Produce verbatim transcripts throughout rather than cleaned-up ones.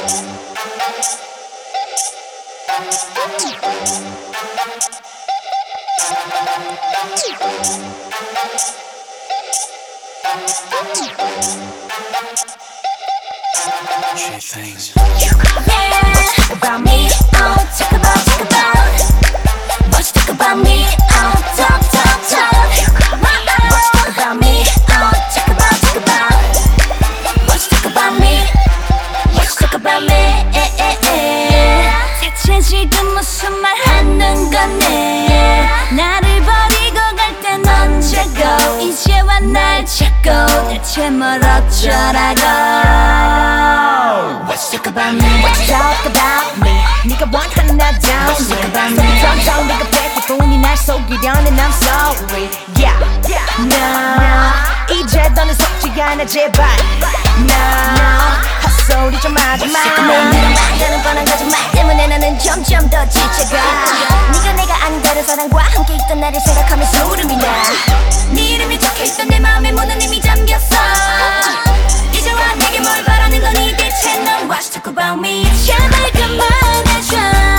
She thinks Yeah, talk about me, oh, talk about, talk about. What you talk about me, oh, talk, talk, talk. What you talk about me, oh, talk about, talk about. What you talk about me, what you talk about me, eh, eh, eh. 대체 지금 무슨 말 하는 거네. 나를 버리고 갈 땐 언제고 이제와 날 찾고 대체 뭘 어쩌라고. What you talk about me? What you talk about me? 네가 원하는 나 down. What you talk about me? 점점 네가 뺏기뿐이 날 속이려는 I'm sorry. Yeah, no. 이제 너는 속지 않아 제발. No. 헛소리 좀 하지 마. 매일매일 말하는 뻔한 거짓말 때문에 나는 점점 더 지쳐가. 네가 내가 아닌 다른 사람과 함께 있던 나를 생각하면 소름이 나. 네 이름이 적혀있던 내 마음에 문은 이미 잠겼어. 이제와 내게 뭘 바라는 거니 대체 넌 What you talk about me? 제발 그만해줘.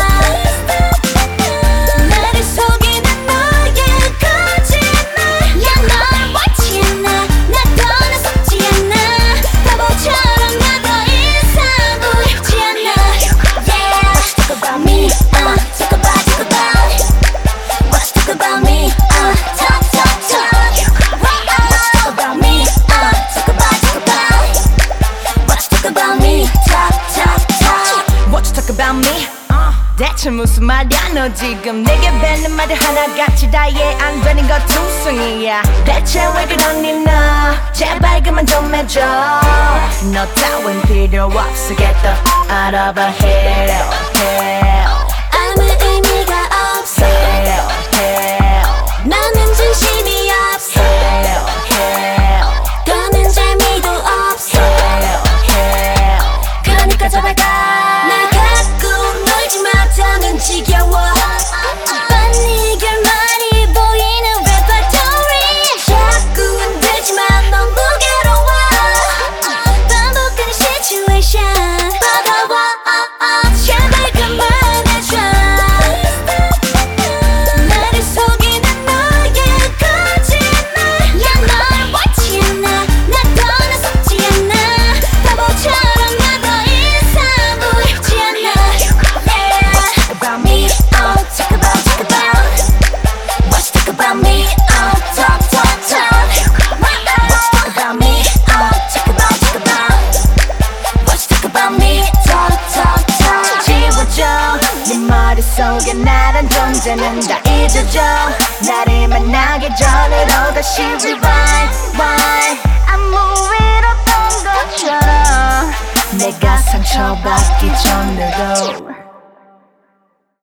나를 속이는 너의 거짓말. 야 넌 옳지 않아. 나 더는 속지 않아. 바보처럼 나 더 이상 부럽지 않아. Yeah. What you talk about me? Uh, talk about, talk about. What you talk about me? Uh, talk, talk, talk. What you talk about me? Uh, talk about, talk about. What you talk about me? Talk, talk, talk. What you talk about me? Uh, 대체 무슨 말이야 너 지금 내게 뱉는 말들 하나같이 다 이해 안 되는 거 투성이야. 대체 왜 그러니 너 제발 그만 좀 해줘. 너 따윈 필요 없어 get the out of here hell 아무 의미가 없어. hell hell 나는 진심이 없어. hell hell 더는 재미도 없어. hell hell 그러니까 제발 가. 날 갖고 놀지 마. 더는 지겨워. 뻔히 결말이 보이는 레퍼토리. 자꾸 흔들지 마. 너무 괴로워. 반복되는 situation. 버거워. 제발 그만해줘. 나를 속이는 너의 거짓말. 야 넌 옳지 않아. 나 더는 속지 않아. 바보처럼 나 더 이상 부럽지 않아. Yeah. about me Oh, talk about, talk about. What you talk about me? Oh, talk, talk, talk. What you talk about me? Oh, talk about, talk about. What you talk about me? Talk, talk, talk. 지워줘 네 머릿속에 나란 존재는 다 잊어줘. 나를 만나기 전으로 다시 rewind rewind. 아무 일 없던 것처럼 내가 상처받기 전에도